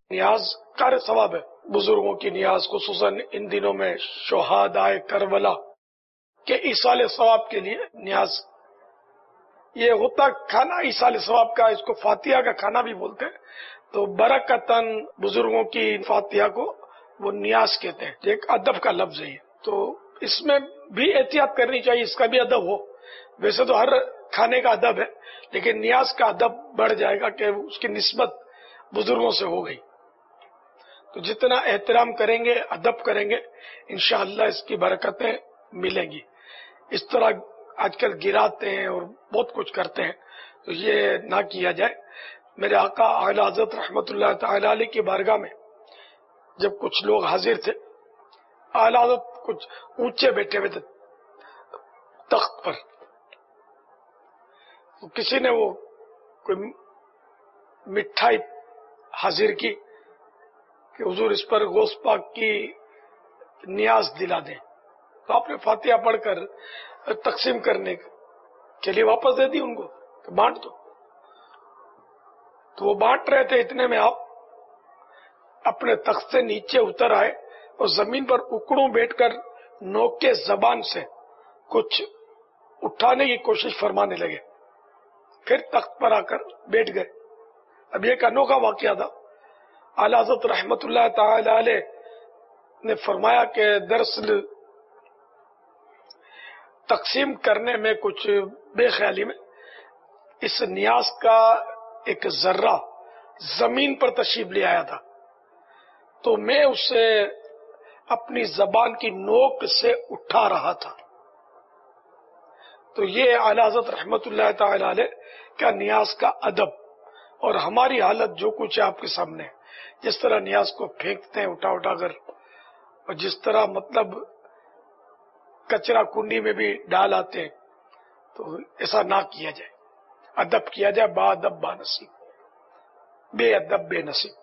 نیاز کار ثواب ہے، بزرگوں کی نیاز، خصوصاً ان دنوں میں شہدائے کربلا کے ایصال ثواب کے لیے نیاز. یہ ہوتا کھانا ایصال ثواب کا، اس کو فاتحہ کا کھانا بھی بولتے ہیں. تو برکتاً بزرگوں کی فاتحہ کو وہ نیاز کہتے ہیں، ایک ادب کا لفظ ہے. تو اس میں بھی احتیاط کرنی چاہیے، اس کا بھی ادب ہو. ویسے تو ہر کھانے کا ادب ہے، لیکن نیاز کا ادب بڑھ جائے گا کہ اس کی نسبت بزرگوں سے ہو گئی. تو جتنا احترام کریں گے، ادب کریں گے، انشاءاللہ اس کی برکتیں ملیں گی. اس طرح آج کل گراتے ہیں اور بہت کچھ کرتے ہیں، تو یہ نہ کیا جائے. میرے آقا اعلی حضرت رحمت اللہ تعالی علیہ کی بارگاہ میں جب کچھ لوگ حاضر تھے، اعلی حضرت کچھ اونچے بیٹھے ہوئے تھے تخت پر. تو کسی نے وہ کوئی مٹھائی حاضر کی کہ حضور اس پر غوث پاک کی نیاز دلا دیں. تو آپ نے فاتحہ پڑھ کر تقسیم کرنے کے لیے واپس دے دی ان کو کہ بانٹ دو. تو وہ بانٹ رہے تھے، اتنے میں آپ اپنے تخت سے نیچے اتر آئے اور زمین پر اکڑوں بیٹھ کر نوک کے زبان سے کچھ اٹھانے کی کوشش فرمانے لگے. پھر تخت پر آ کر بیٹھ گئے. اب یہ ایک انوکھا واقعہ تھا. اعلی حضرت رحمت اللہ تعالی علیہ نے فرمایا کہ دراصل تقسیم کرنے میں کچھ بے خیالی میں اس نیاز کا ایک ذرہ زمین پر تشریف لے آیا تھا، تو میں اسے اپنی زبان کی نوک سے اٹھا رہا تھا. تو یہ اعلی حضرت رحمت اللہ تعالی علیہ کا نیاز کا ادب. اور ہماری حالت جو کچھ ہے آپ کے سامنے، جس طرح نیاز کو پھینکتے ہیں اٹھا کر، اور جس طرح مطلب کچرا کنڈی میں بھی ڈال آتے ہیں، تو ایسا نہ کیا جائے. ادب کیا جائے، با ادب با نصیب، بے ادب بے نصیب.